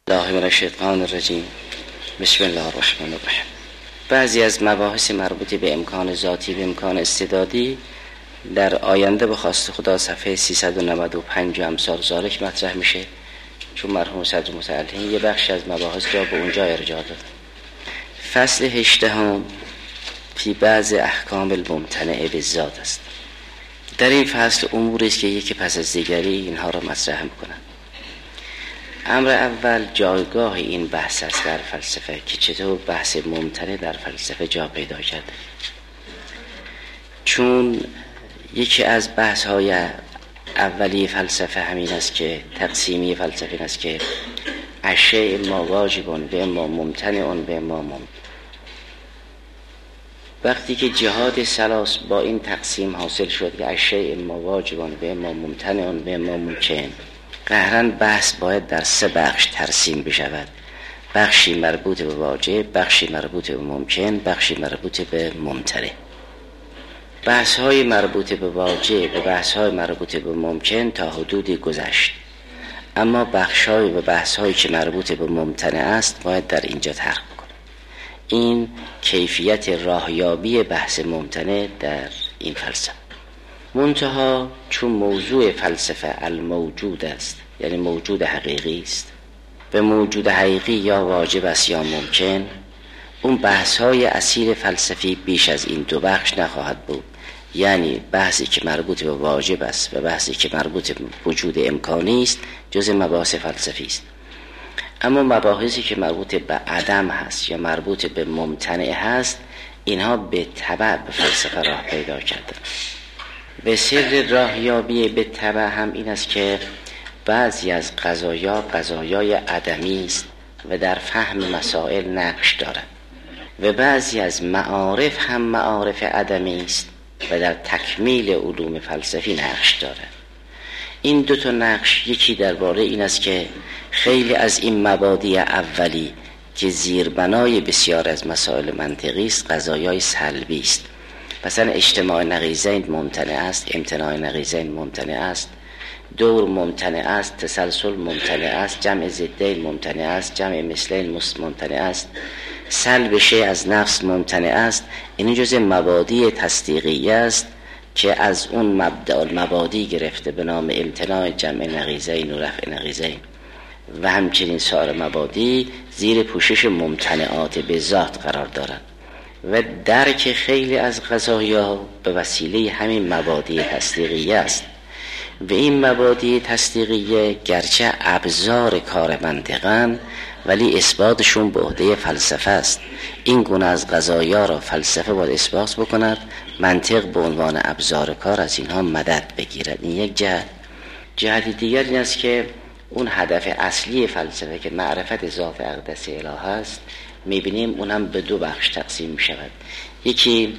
الله من الشیطان الرجیم. بسم الله الرحمن الرحیم. بعضی از مباحث مربوط به امکان ذاتی و امکان استعدادی در آینده به خواست خدا صفحه 395 و امثال ذالک مطرح میشه، چون مرحوم صدر متعلم یه بخش از مباحث را به اونجا ارجاع داد. فصل 18 فی بعض احکام الممتنع بالذات است. در این فصل اموری است که یکی پس از دیگری اینها را مطرح میکنند. امر اول جایگاه این بحث است در فلسفه که چطور بحث ممتنع در فلسفه جا پیدا کرده. چون یکی از بحث های اولی فلسفه همین است که تقسیمی فلسفه این است که اشیاء ما واجبون به ما ممتنع به ما ممتنع. وقتی که جهاد ثلاث با این تقسیم حاصل شد که اشیاء ما واجبون به ما ممتنع به ما ممکن، قهرن بحث باید در سه بخش ترسیم بشود: بخشی مربوط به واجب، بخشی مربوط به ممکن، بخشی مربوط به ممتنع. بحث های مربوط به واجب و بحث های مربوط به ممکن تا حدودی گذشت، اما بخش های و بحث هایی که مربوط به ممتنع است باید در اینجا ترک کنیم. این کیفیت راهیابی بحث ممتنع در این فلسفه. منتها چون موضوع فلسفه الموجود است، یعنی موجود حقیقی است، به موجود حقیقی یا واجب است یا ممکن، اون بحث های اصیل فلسفی بیش از این دو بخش نخواهد بود، یعنی بحثی که مربوط به واجب است و بحثی که مربوط به وجود امکانی است جز مباحث فلسفی است. اما مباحثی که مربوط به عدم هست یا مربوط به ممتنع هست، اینها به تبع به فلسفه راه پیدا کردن. به سر راهیابی به تبع هم این است که بعضی از قضایای عدمی است و در فهم مسائل نقش دارد و بعضی از معارف هم معارف عدمی است و در تکمیل علوم فلسفی نقش دارد. این دو تا نقش، یکی درباره این است که خیلی از این مبادی اولی که زیربنای بسیار از مسائل منطقی است قضایای سلبی است. مثلا اجتماع نقیضین ممتنع است، امتناع نقیضین ممتنع است، دور ممتنع است، تسلسل ممتنع است، جمع ضدین ممتنع است، جمع مثلین ممتنع است، سلب شیء از نفس ممتنع است. این جزء مبادی تصدیقی است که از اون مبادی گرفته به نام امتناع جمع نقیضین و رفع نقیضین و همچنین سایر مبادی زیر پوشش ممتنعات به ذات قرار دارند و درک خیلی از قضایا به وسیله همین مبادی تصدیقیه است و این مبادی تصدیقیه گرچه ابزار کار منطقن ولی اثباتشون به عهده فلسفه است. این گونه از قضایا را فلسفه باید اثبات بکند، منطق به عنوان ابزار کار از اینها مدد بگیرد. این یک جهت دیگر این است که اون هدف اصلی فلسفه که معرفت ذات اقدس اله است، میبینیم اونم به دو بخش تقسیم میشود. یکی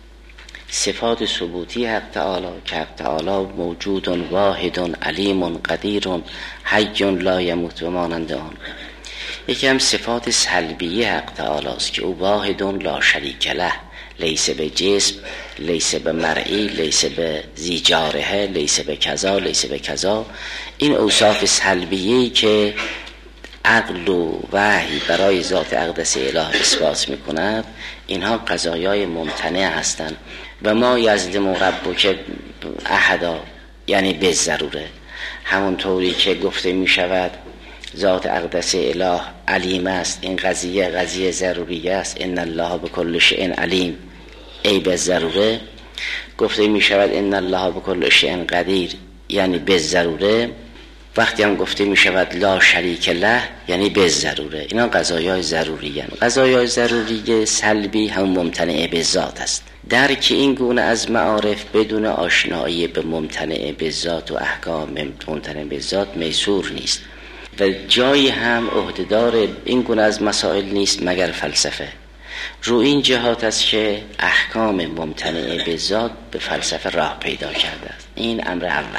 صفات ثبوتی حق تعالی که حق تعالی موجود واحد علیم قدیر حی لا یموت و مانند آن. یکی هم صفات سلبی حق تعالی است که او واحد لا شریک له، لیس به جسم، لیس به مرئی، لیس به ذی جارحه، لیس به کذا، لیس به کذا. این اوصاف سلبیه‌ای که عقل و وحی برای ذات اقدس اله اثبات میکند، اینها قضایای ممتنع هستند و ما یظلم ربک احدا، یعنی به ضروره. همونطوری که گفته میشود ذات اقدس اله علیم است، این قضیه ضروریه است، ان الله بكل شیء علیم، ای به ضروره. گفته میشود ان الله بكل شیء قدیر، یعنی به ضروره. وقتی هم گفته می شود لا شریک له، یعنی به ضروره. اینا قضایای ضروری هستند. قضایای ضروری سلبی هم ممتنع به ذات است. درک این گونه از معارف بدون آشنایی به ممتنع به ذات و احکام ممتنع به ذات میسور نیست و جایی هم عهدهدار این گونه از مسائل نیست مگر فلسفه. رو این جهات است که احکام ممتنع به ذات به فلسفه راه پیدا کرده است. این امر اول.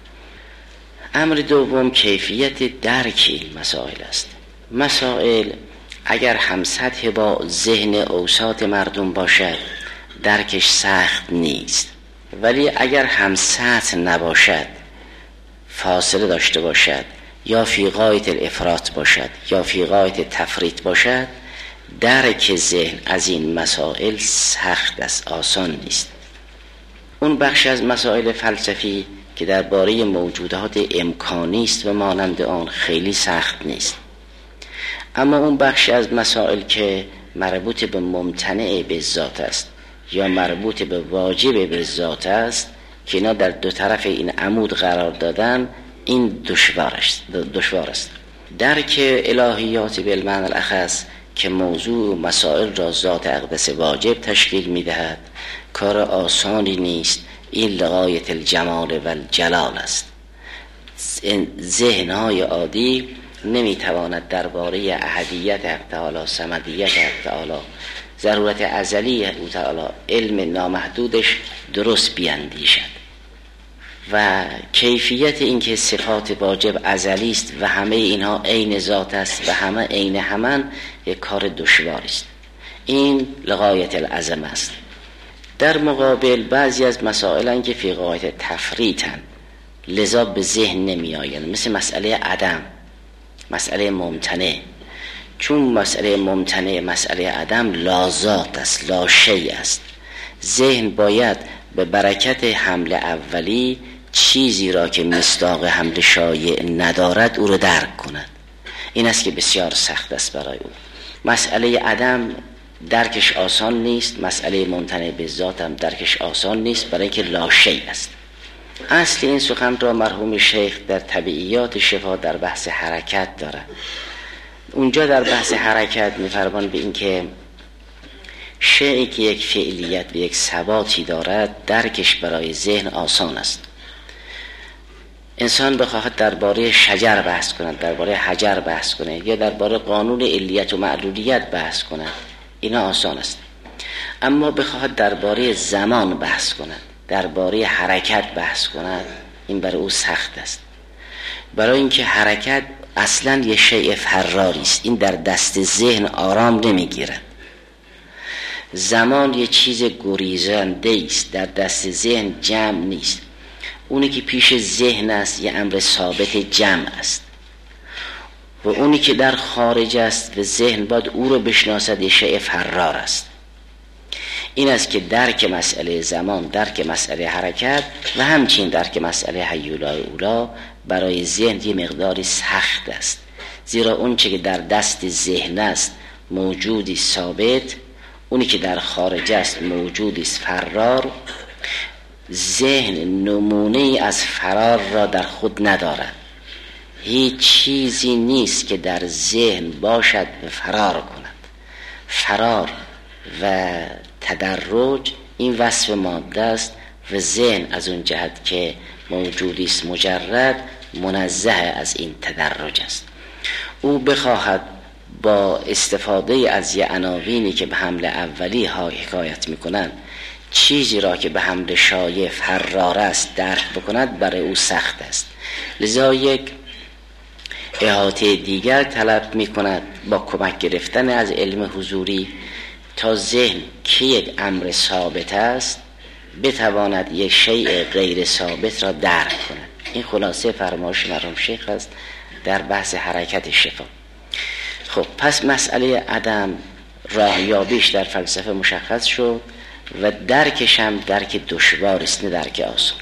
امر دوم کیفیت درک این مسائل است. مسائل اگر هم سطح با ذهن اوساط مردم باشد درکش سخت نیست، ولی اگر هم سطح نباشد، فاصله داشته باشد یا فی غایت الافراط باشد یا فی غایت تفریط باشد، درک ذهن از این مسائل سخت است، آسان نیست. اون بخش از مسائل فلسفی که درباره موجودات امکانی است و مانند آن خیلی سخت نیست، اما اون بخش از مسائل که مربوط به ممتنع به ذات است یا مربوط به واجب به ذات است که اینا در دو طرف این عمود قرار دادن، این دشوار است. درک الهیات بالمعنی الاخص که موضوع مسائل را ذات اقدس واجب تشکیل می‌دهد کار آسانی نیست. این لغایت الجمال و الجلال است. ذهن‌های عادی نمی‌تواند درباره احدیت حق تعالی، صمدیت حق تعالی، ضرورت ازلی او تعالی، علم نامحدودش درست بیندیشد و کیفیت این که صفات واجب ازلی است و همه اینها عین ذات است و همه عین همان، یک کار دشواری است. این لغایت العظم است. در مقابل بعضی از مسائل که فی غایت تفریطن، لذا به ذهن نمی آیند، مثل مسئله عدم، مسئله ممتنع. چون مسئله ممتنع، مسئله عدم لا ذات است، لا شیء است. ذهن باید به برکت حمل اولی چیزی را که مصداق حمل شایع ندارد او را درک کند. این است که بسیار سخت است برای او. مسئله عدم درکش آسان نیست، مسئله ممتنع به ذات هم درکش آسان نیست، برای اینکه لا شیء است. اصل این سخن را مرحوم شیخ در طبیعیات شفا در بحث حرکت دارد. اونجا در بحث حرکت می‌فرمان به این که شیئی که یک فعلیت و یک ثباتی دارد درکش برای ذهن آسان است. انسان بخواهد درباره شجر بحث کند، درباره حجر بحث کند یا درباره قانون علیت و معلولیت بحث کند، اینا آسان است. اما بخواهد درباره زمان بحث کند، درباره حرکت بحث کند، این برای او سخت است. برای اینکه حرکت اصلا یه شیء فراری است، این در دست ذهن آرام نمیگیرد. زمان یه چیز گریزنده است، در دست ذهن جمع نیست. اونی که پیش ذهن است یه امر ثابت جمع است و اونی که در خارج است و ذهن باید او رو بشناسد یه شیء فرار است. این است که درک مسئله زمان، درک مسئله حرکت و همچنین درک مسئله حیولای اولا برای ذهن یه مقداری سخت است، زیرا اون چه که در دست ذهن است موجودی ثابت، اونی که در خارج است موجودی فرار. ذهن نمونه از فرار را در خود ندارد. هیچ چیزی نیست که در ذهن باشد و فرار کند. فرار و تدرج این وصف ماده است و ذهن از اون جهت که موجودی است مجرد منزه از این تدرج است. او بخواهد با استفاده از یه عناوینی که به حمل اولی ها حکایت میکنند چیزی را که به حمل شایع فرار است درک بکند، برای او سخت است. لذا یک احاطه دیگر طلب میکند با کمک گرفتن از علم حضوری تا ذهن که یک امر ثابت است بتواند یک شیء غیر ثابت را درک کند. این خلاصه فرمایش مرحوم شیخ است در بحث حرکت شفا. خب پس مسئله عدم راهیابیش در فلسفه مشخص شد و درکش هم درک دشوار است، نه درک آسان.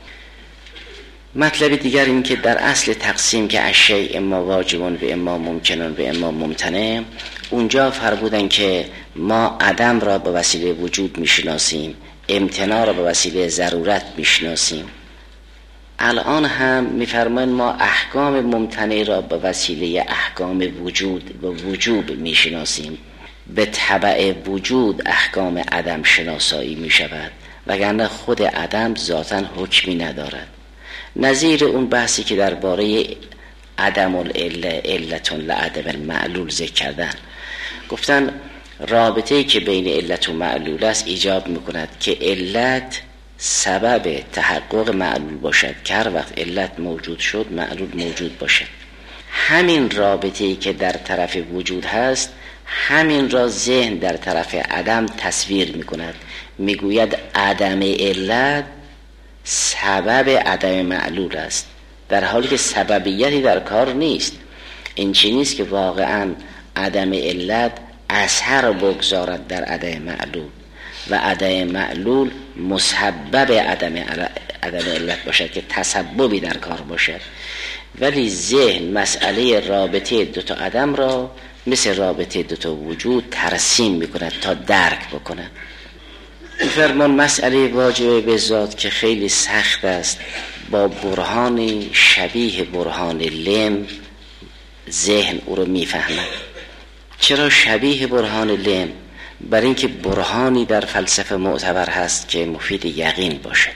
مطلب دیگر این که در اصل تقسیم که الشیء اما واجبون و اما ممکنون و اما ممتنع، اونجا فرمودن که ما عدم را به وسیله وجود میشناسیم، امتناع را به وسیله ضرورت میشناسیم. الان هم میفرمایند ما احکام ممتنع را به وسیله احکام وجود و وجوب میشناسیم. به تبع وجود احکام عدم شناسایی میشود، وگرنه خود عدم ذاتاً حکمی ندارد. نظیر اون بحثی که درباره عدم العله علتون لعدم المعلول ذکر کردن، گفتن رابطه‌ای که بین علت و معلول است ایجاب میکند که علت سبب تحقق معلول باشد، که هر وقت علت موجود شد معلول موجود باشد. همین رابطه‌ای که در طرف وجود هست، همین را ذهن در طرف عدم تصویر میکند، میگوید عدم علت سبب عدم معلول است در حالی که سببیتی در کار نیست. این چی نیست که واقعا عدم علت اثر بگذارد در عدم معلول و عدم معلول مسبب عدم علت باشد که تسببی در کار باشد، ولی ذهن مسئله رابطه دوتا عدم را مثل رابطه دوتا وجود ترسیم میکند تا درک بکند. فرمان مسئله واجب به ذات که خیلی سخت است، با برهانی شبیه برهان لم ذهن او رو میفهمد. چرا شبیه برهان لم؟ برای اینکه برهانی در فلسفه معتبر هست که مفید یقین باشد.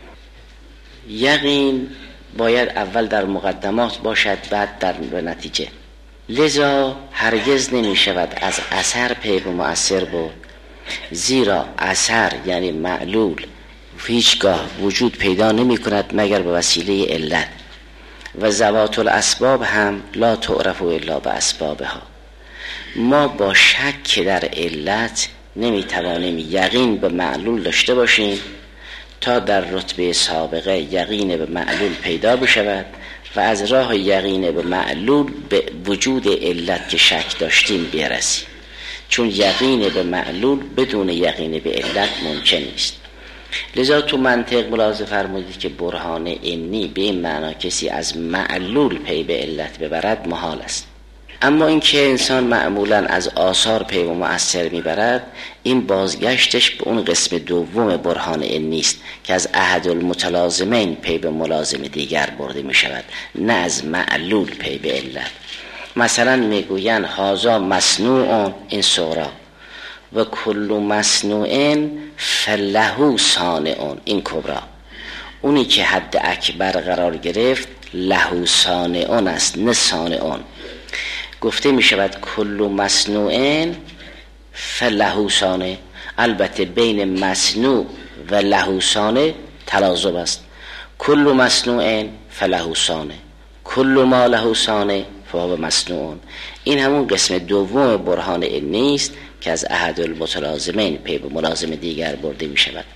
یقین باید اول در مقدمات باشد، بعد در نتیجه. لذا هرگز نمی شود از اثر پی به مؤثر بود، زیرا اثر یعنی معلول هیچگاه وجود پیدا نمی کند مگر به وسیله علت، و ذوات الاسباب هم لا تعرف الا باسبابها. ما با شک در علت نمی توانیم یقین به معلول داشته باشیم تا در رتبه سابقه یقین به معلول پیدا بشود و از راه یقین به معلول به وجود علت که شک داشتیم برسیم، چون یقین به معلول بدون یقین به علت ممکن نیست. لذا تو منطق ملاحظه فرمودید که برهان عنی به این معنا کسی از معلول پی به علت ببرد محال است. اما اینکه انسان معمولا از آثار پی و مؤثر میبرد، این بازگشتش به اون قسم دوم برهان عنی است که از احد المتلازمین پی به ملازم دیگر برده می شود، نه از معلول پی به علت. مثلا میگوین هازا مصنوع این صغرا و کل مصنوع فله صانع این کبرا. اونی که حد اکبر قرار گرفت له صانع است نه صانع. گفته می شود کل مصنوع فله صانع. البته بین مصنوع و له صانع تلازم است. کل مصنوع فله صانع، کل ما له صانع فهو مصنوع. این همون قسم دوم برهان عنی است که از احد المتلازمین پی به ملازم دیگر برده می شود.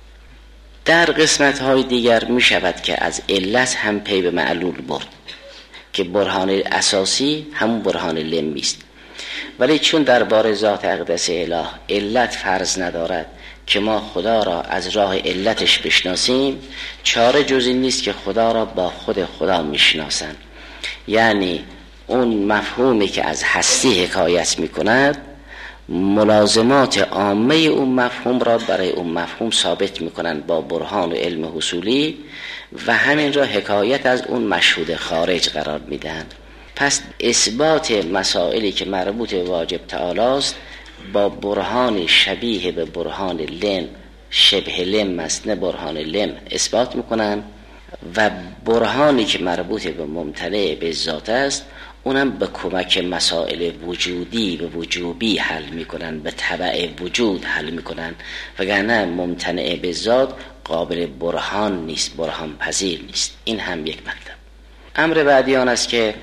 در قسمت های دیگر می شود که از علت هم پی به معلول برد که برهان اساسی همون برهان لمی است، ولی چون درباره ذات اقدس اله علت فرض ندارد که ما خدا را از راه علتش بشناسیم، چاره جز این نیست که خدا را با خود خدا میشناسند. یعنی اون مفهومی که از هستی حکایت میکند ملازمات عامه اون مفهوم را برای اون مفهوم ثابت میکنند با برهان و علم حصولی و همین را حکایت از اون مشهود خارج قرار میدهند. پس اثبات مسائلی که مربوط به واجب تعالی است با برهان شبیه به برهان لم، شبه لم است نه برهان لم، اثبات میکنن و برهانی که مربوط به ممتنع به ذات است اونم به کمک مسائل وجودی و وجوبی حل میکنن، به تبع وجود حل میکنن، وگرنه ممتنع به ذات قابل برهان نیست، برهان پذیر نیست. این هم یک مطلب. امر بعدی آن است که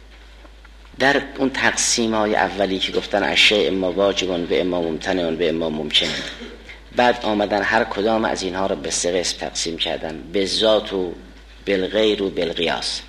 در اون تقسیم های اولی که گفتن اشیاء اما واجبون و اما ممتنعون و اما ممکن، بعد آمدن هر کدام از اینها رو به سه قسم تقسیم کردن، به ذات و بالغیر و بالقیاس.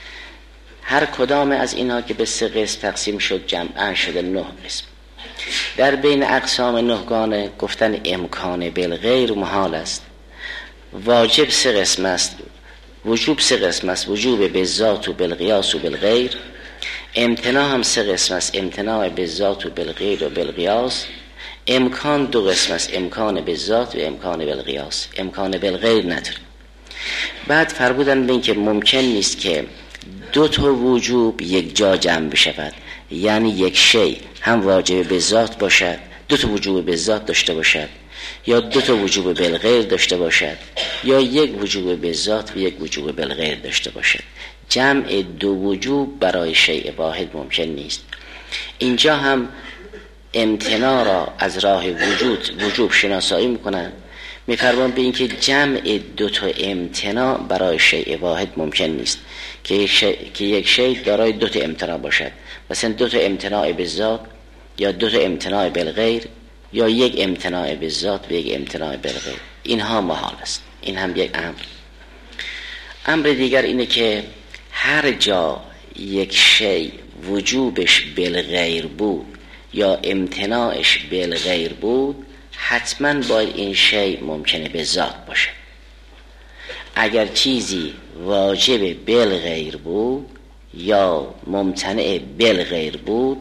هر کدام از اینها که به سه قسم تقسیم شد جمعاً شده 9 قسم. در بین اقسام 9 گانه گفتن امکان بالغیر محال است. واجب 3 قسم است، وجوب 3 قسم است، وجوب به ذات و بالقیاس و بالغیر. امتناع هم 3 قسم است، امتناع به ذات و بالغیر و بالقیاس. امکان 2 قسم است، امکان به ذات و امکان بالقیاس، امکان بالغیر نداره. بعد فرمودن به این که ممکن نیست که 2 تا وجوب یک جا جمع بشود، یعنی یک شی هم واجب به ذات باشد، 2 تا وجوب به ذات داشته باشد، یا 2 تا وجوب بالغیر داشته باشد، یا یک وجوب به ذات و یک وجوب بالغیر داشته باشد. جمع 2 وجوب برای شیء واحد ممکن نیست. اینجا هم امتناع را از راه وجوب شناسایی میکنن، میفرمان به این که جمع 2 تا امتناع برای شیء واحد ممکن نیست که یک شیء دارای 2 تا امتناع باشد، مثلا 2 تا امتناع به ذات یا 2 تا امتناع بالغیر یا یک امتناع به ذات و یک امتناع بالغیر. اینها محال است. این هم یک امر. امر دیگر اینه که هر جا یک شی وجوبش بالغیر بود یا امتناعش بالغیر بود، حتما باید این شی ممکنه به ذات باشه. اگر چیزی واجب بالغیر بود یا ممتنع بالغیر بود،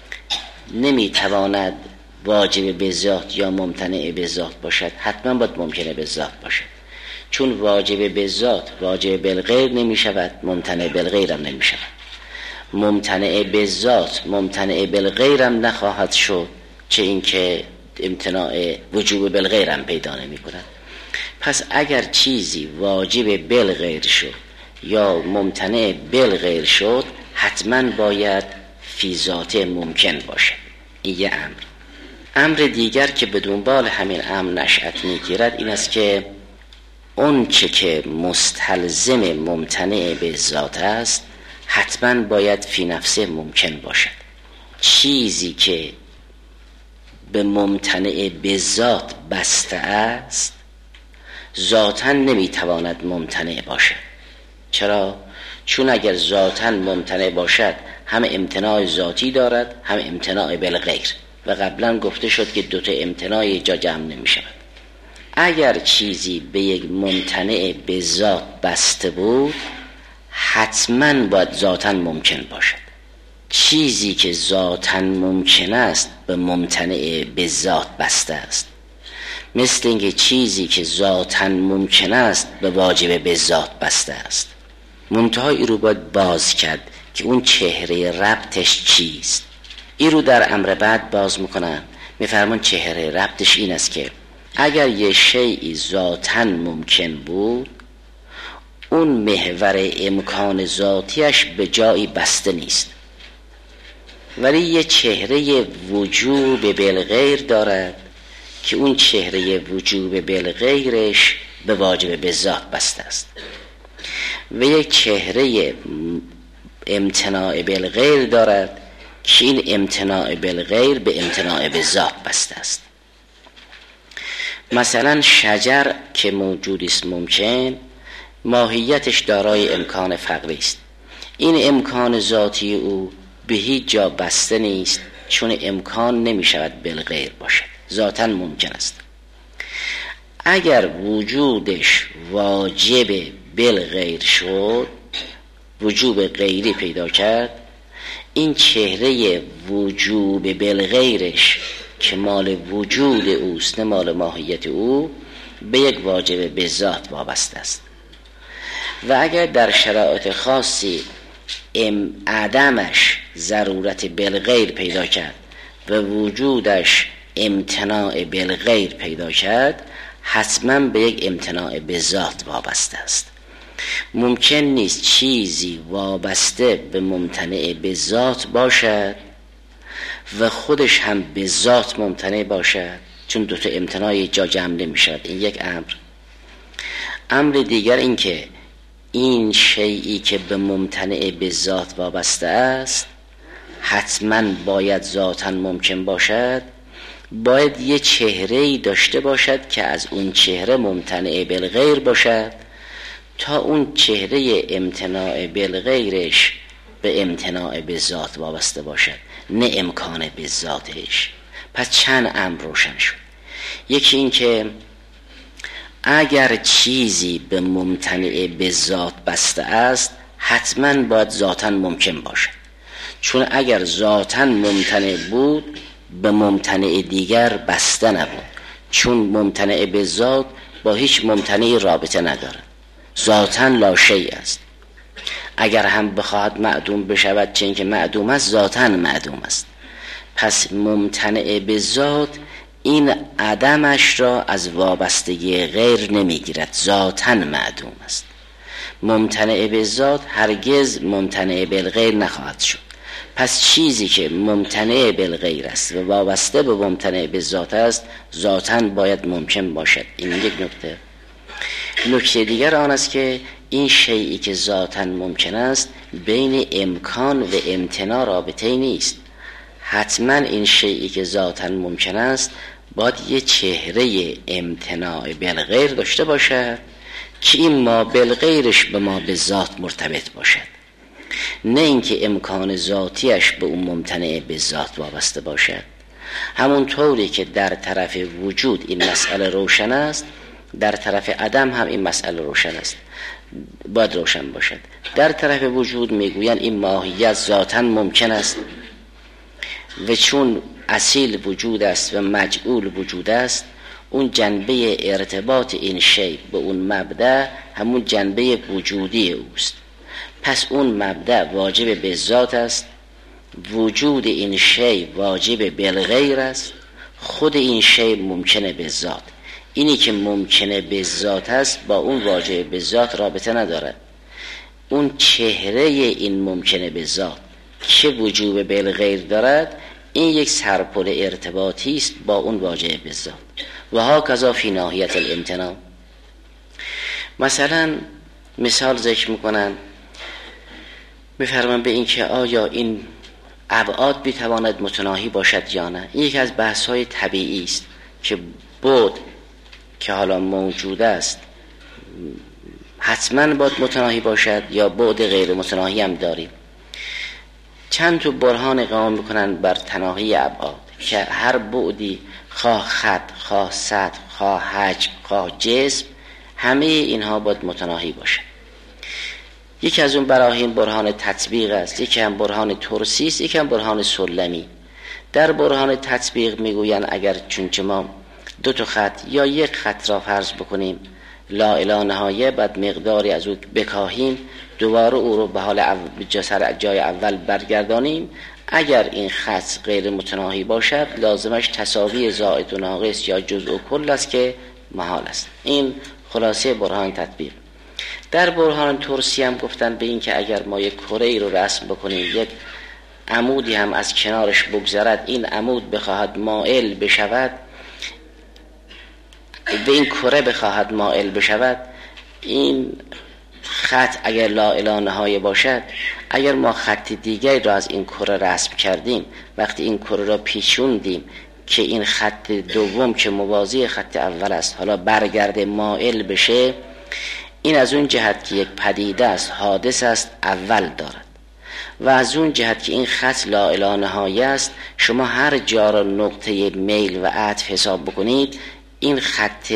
نمیتواند واجب به ذات یا ممتنع به ذات باشد، حتما باید ممکنه به ذات باشد. چون واجب به ذات واجب بالغیر نمی شود، ممتنع بالغیر هم نمی شود. ممتنع به ذات ممتنع بالغیر هم نخواهد شد، چه اینکه امتناع وجوب بالغیر هم پیدا نمی کند. پس اگر چیزی واجب بالغیر شد یا ممتنع بالغیر شد، حتما باید فی ذات ممکن باشه. این یه امر. امر دیگر که به دنبال همین امر نشأت میگیرد این است که اون چه که مستلزم ممتنع به ذات است حتما باید فی نفسه ممکن باشد. چیزی که به ممتنع به ذات بسته است ذاتاً نمیتواند ممتنع باشد. چرا؟ چون اگر ذاتاً ممتنع باشد هم امتناع ذاتی دارد هم امتناع بالغیر، و قبلا گفته شد که دوتا امتناع جا جمع نمی شود. اگر چیزی به یک ممتنع به ذات بسته بود حتما باید ذاتاً ممکن باشد. چیزی که ذاتاً ممکن است به ممتنع به ذات بسته است، مثل اینکه چیزی که ذاتاً ممکن است به واجب به ذات بسته است. منتهای رو باید باز کرد که اون چهره ربطش چیست. این رو در امر بعد باز میکنن، میفرمان چهره ربطش این است که اگر یه شیئی ذاتاً ممکن بود، اون محور امکان ذاتیش به جایی بسته نیست، ولی یه چهره وجوب بالغیر دارد که اون چهره وجوب بالغیرش به واجب به ذات بسته است، و یک چهره امتناع بالغیر دارد که این امتناع بالغیر به امتناع به ذات بسته است. مثلا شجر که موجودی است ممکن، ماهیتش دارای امکان فقری است. این امکان ذاتی او به هیچ جا بسته نیست، چون امکان نمی شود بالغیر باشد، ذاتاً ممکن است. اگر وجودش واجب بالغیر شد، وجوب غیری پیدا کرد، این چهره وجوب بالغیرش که مال وجود اوست نه مال ماهیت او، به یک واجب به ذات وابسته است. و اگر در شرایط خاصی عدمش ضرورت بالغیر پیدا کرد و وجودش امتناع بالغیر پیدا کرد، حتما به یک امتناع به ذات وابسته است. ممکن نیست چیزی وابسته به ممتنع به ذات باشد و خودش هم به ذات ممتنع باشد، چون دوتا امتناع جا جمع نمی شود. این یک امر. امر دیگر این که این شیئی که به ممتنع به ذات وابسته است حتما باید ذاتاً ممکن باشد، باید یه چهره‌ای داشته باشد که از اون چهره ممتنع بالغیر باشد تا اون چهره امتناع بالغیرش به امتناع به ذات وابسته باشد، نه امکان به ذاتش. پس چند امر روشن شد. یکی این که اگر چیزی به ممتنع به ذات بسته است حتما باید ذاتاً ممکن باشد، چون اگر ذاتاً ممتنع بود به ممتنع دیگر بسته نبود، چون ممتنع به ذات با هیچ ممتنعی رابطه ندارد، ذاتاً لا شیء است. اگر هم بخواهد معدوم بشود، چون که معدوم است، ذاتاً معدوم است. پس ممتنع به ذات این عدمش را از وابستگی غیر نمیگیرد، ذاتاً معدوم است. ممتنع به ذات هرگز ممتنع بالغیر نخواهد شد. پس چیزی که ممتنع بالغیر است و وابسته به ممتنع به ذات است ذاتاً باید ممکن باشد. این یک نکته. نکته دیگر آن است که این شیئی که ذاتاً ممکن است بین امکان و امتناع رابطه‌ای نیست. حتما این شیئی که ذاتاً ممکن است باید یه چهره امتناع بالغیر داشته باشد که این ما بالغیرش به ما به ذات مرتبط باشد. نه اینکه امکان ذاتیش به اون ممتنع به ذات وابسته باشد. همون طوری که در طرف وجود این مسئله روشن است، در طرف عدم هم این مسئله روشن است، باید روشن باشد. در طرف وجود میگویند این ماهیت ذاتاً ممکن است و چون اصیل وجود است و مجعول وجود است، اون جنبه ارتباط این شی به اون مبدأ همون جنبه وجودی اوست. پس اون مبدأ واجب به ذات است، وجود این شی واجب بالغیر است، خود این شی ممکنه به ذات. اینی که ممکنه به ذات است با اون واجب به ذات رابطه نداره. اون چهره این ممکنه به ذات که وجوب بالغیر دارد، این یک سرپل ارتباطی است با اون واجب به ذات. و هاکذا فی ناحیت الامتناع. مثلا مثال ذکر میکنن، میفرمان به این که آیا این ابعاد بیتواند متناهی باشد یا نه. این یک از بحث‌های طبیعی است که بعد که حالا موجود است حتما باید متناهی باشد یا بعد غیر متناهی هم داریم. چند تا برهان قائم میکنن بر تناهی ابعاد که هر بعدی، خواه خط، خواه سطح، خواه حجم، خواه جسم، همه اینها باید متناهی باشد. یکی از اون براهین برهان تطبیق است، یکی هم برهان ترسی است، یکی هم برهان سلمی. در برهان تطبیق میگوین اگر چونچه ما دو تا خط یا یک خط را فرض بکنیم لا اله نهایه، بعد مقداری از او بکاهیم، دوباره او رو به حال جای اول برگردانیم، اگر این خط غیر متناهی باشد لازمش تساوی زائد و ناقص یا جزء و کل است که محال است. این خلاصه برهان تطبیق. در برهان ترسی هم گفتن به این که اگر ما یک کره ای رو رسم بکنیم، یک عمودی هم از کنارش بگذرد، این عمود بخواهد مائل بشود، به این کره بخواهد مائل بشود، این خط اگر لا اله نهایه باشد، اگر ما خط دیگری را از این کره رسم کردیم، وقتی این کره را پیچوندیم که این خط دوم که موازی خط اول است حالا برگرده مائل بشه، این از اون جهت که یک پدیده است، حادث است، اول دارد. و از اون جهت که این خط لا اله نهایه است، شما هر جا را نقطه میل و عطف حساب بکنید، این خط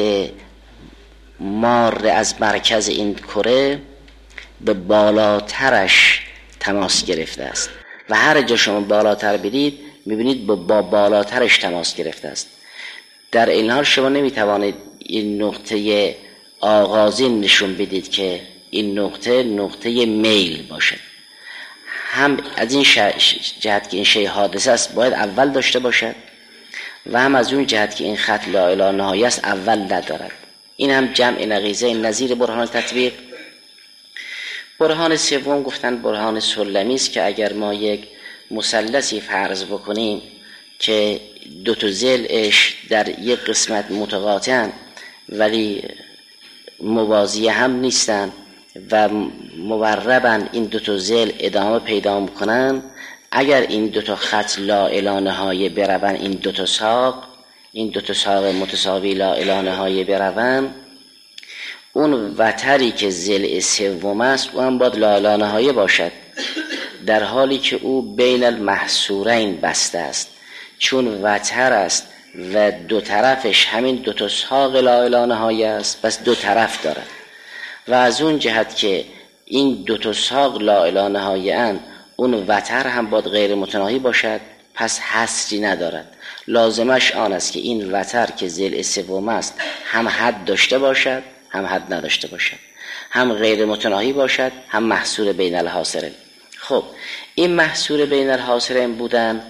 مار از مرکز این کره به بالاترش تماس گرفته است و هر جا شما بالاتر برید میبینید با بالاترش تماس گرفته است. در این حال شما نمیتوانید این نقطه آغازین نشون بدید که این نقطه میل باشد. هم از این جهت که این شیء حادثه است باید اول داشته باشد و هم از اون جهت که این خط لا اله نهایه است اول ندارد. این هم جمع نقیضه نظیر برهان تطبیق. برهان سوم گفتن برهان سلمی است که اگر ما یک مثلثی فرض بکنیم که دو تا ضلعش در یک قسمت متقاطعن ولی موازی هم نیستن و موربن، این دو تا ضلع ادامه پیدا میکنن، اگر این دو تا خط لا اله نهایه برون، این دو تا ساق متساوی لا اله نهایه برون، اون وتری که ضلع سوم است اون باید لا اله نهایه باشد، در حالی که او بین المحصورین بسته است، چون وتر است و دو طرفش همین دو تا ساق لا اله نهایه است، پس دو طرف دارد. و از اون جهت که این دو تا ساق لا اله نهایه اند، اون وتر هم باید غیر متناهی باشد، پس حصری ندارد. لازمش آن است که این وتر که ضلع سوم است هم حد داشته باشد هم حد نداشته باشد، هم غیر متناهی باشد هم محصور بین الحاصرین. خب این محصور بین الحاصرین بودن،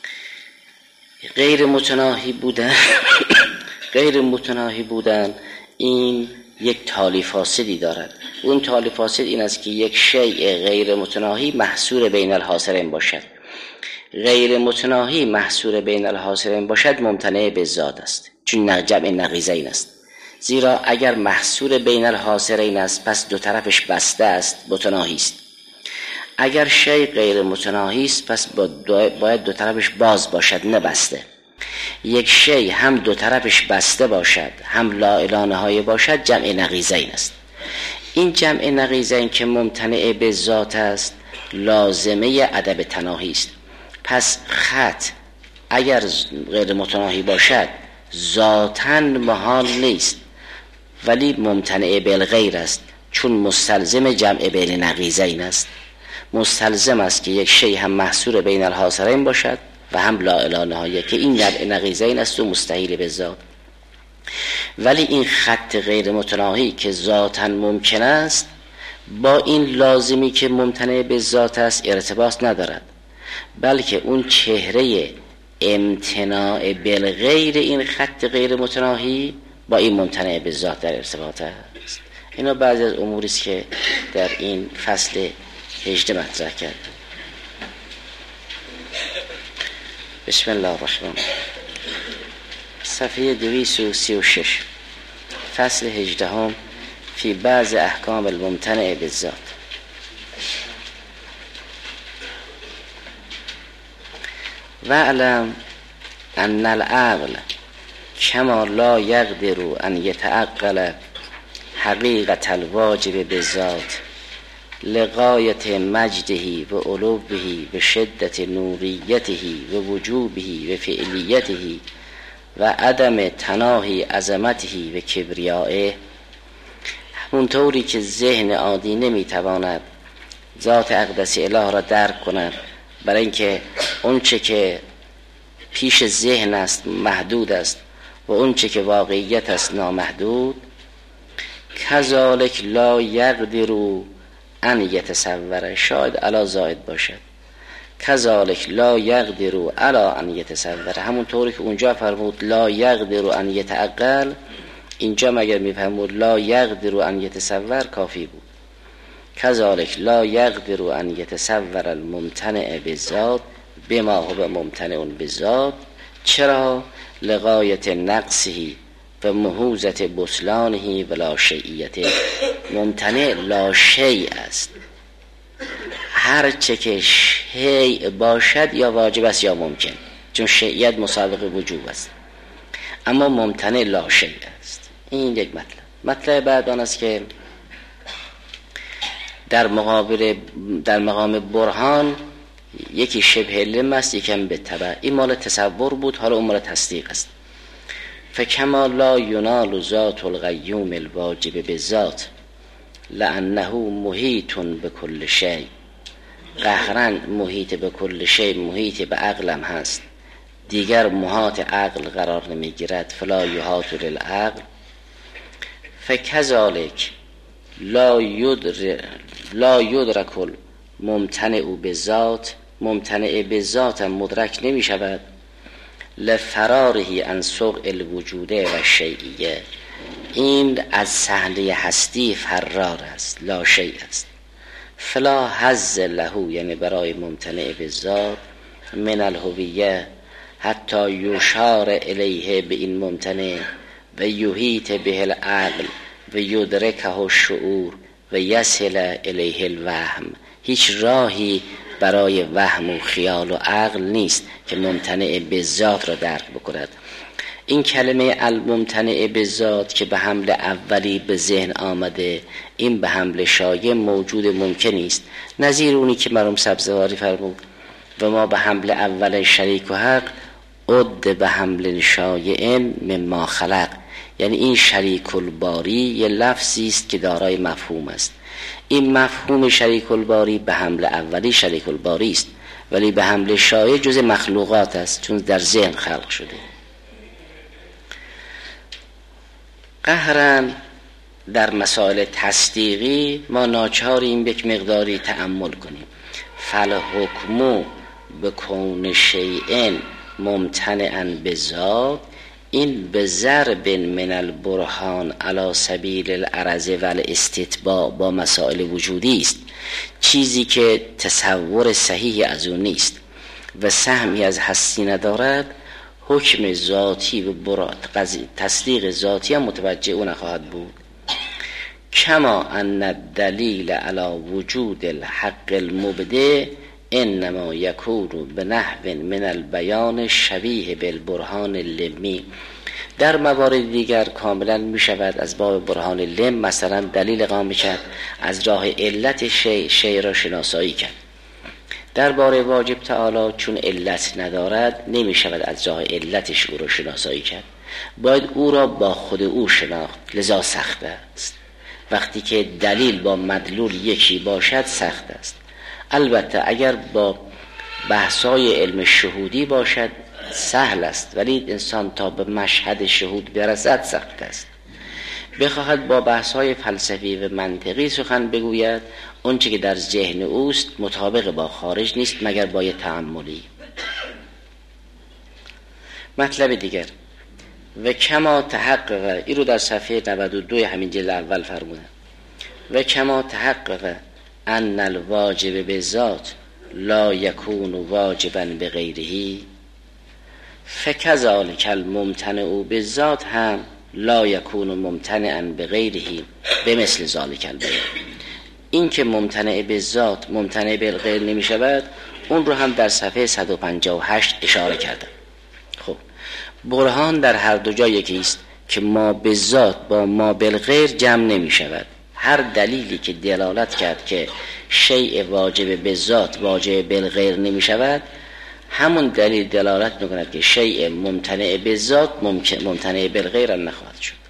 غیر متناهی بودن این یک تالی فاسدی دارد. اون تالی فاسد این است که یک شیء غیر متناهی محصور بین الحاصرین باشد. غیر متناهی محصور بین الحاصرین باشد ممتنع به ذات است، چون جمع نقیضین است. زیرا اگر محصور بین الحاصرین است پس دو طرفش بسته است، متناهی است. اگر شیء غیر متناهی است پس باید دو طرفش باز باشد، نه بسته. یک شیء هم دو طرفش بسته باشد هم لا اله نهایه باشد، جمع نقیضین است. این جمع نقیضین که ممتنع به ذات است، لازمه ادب تناهی است. پس خط اگر غیر متناهی باشد ذاتاً محال نیست، ولی ممتنع بالغیر است، چون مستلزم جمع بین نقیضین است. مستلزم است که یک شی هم محصور بین الحاصرین باشد و هم لا اله نهایه، که این نقیضین است و مستحیل به ذات. ولی این خط غیر متناهی که ذاتاً ممکن است با این لازمی که ممتنع به ذات است ارتباط ندارد، بلکه اون چهره امتناع بالغیر این خط غیر متناهی با این ممتنع به ذات در ارتباط است. اینا بعضی از اموری است که در این فصل 18 مطرح کرد. بسم الله الرحمن الرحیم. صفحه 236 فصل 18 فی بعض احکام الممتنع بالذات. واعلم ان العقل کما لا یقدر ان یتعقل حقیقت الواجب بالذات لغایت مجده و علوه و شدت نوریته و وجوبه و فعلیته و عدم تناهی عظمته و کبریائه، همونطوری که ذهن عادی نمیتواند ذات اقدس اله را درک کند، برای اینکه اونچه که پیش ذهن است محدود است و اونچه که واقعیت است نامحدود. کذالک لا یقدر ان یتصور، شاید علا زائد باشد، کذالک لا یقدر علا ان یتصور، همونطوری که اونجا فرمود لا یقدر ان یتعقل، اینجا مگر میفهمود لا یقدر ان یتصور کافی بود. کذالک لا یقدر ان یتصور الممتنع بالذات بما هو ممتنع بالذات. چرا؟ لغایت نقصه و محوزت بطلانه و لا شیعیته. ممتنع لا شیع است، هر چه که شیع باشد یا واجب است یا ممکن، چون شیعیت مسابق وجوب است، اما ممتنع لا شیع است. این یک مطلب بعد آن است که در مقام برهان یکی شبه علم است، یکم به تبع. این مال تصور بود، حالا اون مال تصدیق است. فکما لا ینال ذات القیوم الواجب بالذات لانه محیط بكل شیء. قهرا محیط به کل شی، محیط به عقلم هست، دیگر محاط عقل قرار نمیگیرد. فلا یحاط للعقل. فکذالک لا یدرک الممتنع بالذات، ممتنع بالذات مدرک نمی شود لفراره عن سوق الوجوده و شیعیه، این از صحنه هستی فرار است، لا شیء است. فلا حظ له، یعنی برای ممتنع بالذات من الهویه حتی یشار الیه به این ممتنع و یحیط به العقل و یدرکه الشعور و یصل الیه الوهم. هیچ راهی برای وهم و خیال و عقل نیست که ممتنع بالذات را درک بکند. این کلمه الممتنع بالذات که به حمل اولی به ذهن آمده، این به حمل شایع موجود ممکن است، نظیر اونی که مرحوم سبزواری فرمود و ما به حمل اول شریک و حق عد به حمل شایع مما خلق. یعنی این شریک الباری یه لفظی است که دارای مفهوم است. این مفهوم شریک الباری به حمل اولی شریک الباری است، ولی به حمل شایع جز مخلوقات است، چون در ذهن خلق شده. قهرن در مسائل تصدیقی ما ناچاریم یک مقداری تأمل کنیم. فالحکم به کون شیء ممتنعا بذات، این به ضرب من البرهان علی سبیل العرض و الاستتباع با مسائل وجودی است، چیزی که تصور صحیح از اون نیست و سهمی از هستی ندارد. حکم ذاتی و تصدیق ذاتی هم متوجه اون نخواهد بود. کما ان الدلیل علی وجود الحق المبدع انما یکون به نحو من البیان شبیه بالبرهان اللمی. در موارد دیگر کاملا می شود از باب برهان لم مثلا دلیل قائم کرد، از راه علت شیء را شناسایی کرد. درباره واجب تعالی چون علت ندارد نمی شود از جای علتش او را شناسایی کرد، باید او را با خود او شناخت، لذا سخت است. وقتی که دلیل با مدلول یکی باشد سخت است. البته اگر با بحثای علم شهودی باشد سهل است، ولی انسان تا به مشهد شهود برسد سخت است. بخواهد با بحث‌های فلسفی و منطقی سخن بگوید، اون چه که در ذهن اوست مطابق با خارج نیست مگر با تأملی. مطلب دیگر، و کما تحقق، این رو در صفحه 92 همین جلد اول فرموده، و کما تحقق ان الواجب بالذات لا یکون واجبا بغیره فکذلک الممتنع بالذات هم لا یکون ممتنعا بغیره بمثل ذلک البیان. این که ممتنع بالذات ممتنع بالغیر نمی شود، اون رو هم در صفحه 158 اشاره کردم. خب برهان در هر دو جا یکی است که ما بالذات با ما بالغیر جمع نمی شود. هر دلیلی که دلالت کرد که شیء واجب بالذات واجب بالغیر نمی شود، همون دلیل دلالت میکند که شیء ممتنع بالذات ممتنع بالغیر نخواهد شد.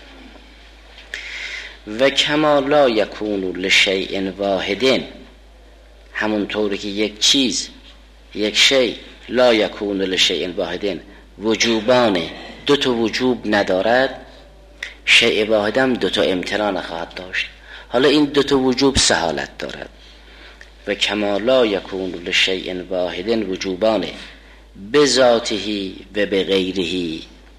و کما لا یکون لشیء واحد، همون طوری که یک چیز، یک شیء لا یکون لشیء واحد وجوبان، دو تا وجوب ندارد، شیء واحدم دو تا امتناع نخواهد داشت. حالا این دو تا وجوب سه حالت دارد. و کما لا یکون لشیء واحد وجوبان بذاته و بغیره،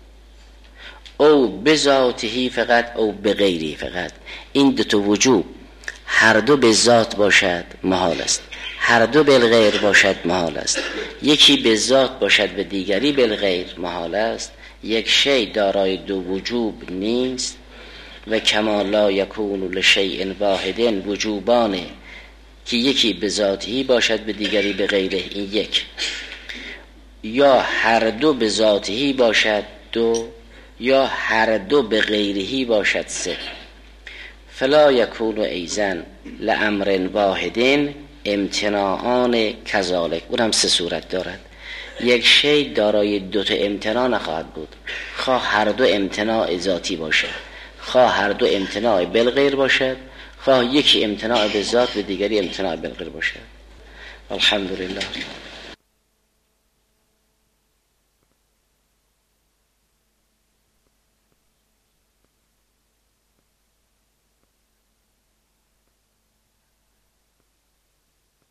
او بذاته فقط او بغیره فقط. این دو تا وجوب هر دو به ذات باشد محال است، هر دو بالغیر باشد محال است. یکی به ذات باشد و دیگری بالغیر محال است. یک شیء دارای دو وجوب نیست. و کما لا یکون لشیء واحد وجوبان، که یکی به ذاتی باشد و دیگری به غیره، این یک. یا هر دو به ذاتی باشد دو، یا هر دو به غیره باشد سه. فلا یکون ایزن لامر واحد امتناعان کذالک. اونم سه صورت دارد. یک شی دارای دو تا امتناع نخواهد بود، خواه هر دو امتناع ذاتی باشد، خواه هر دو امتناع بالغیر باشد، خواه یکی امتناع به ذات و دیگری امتناع بالغیر باشد. الحمدلله.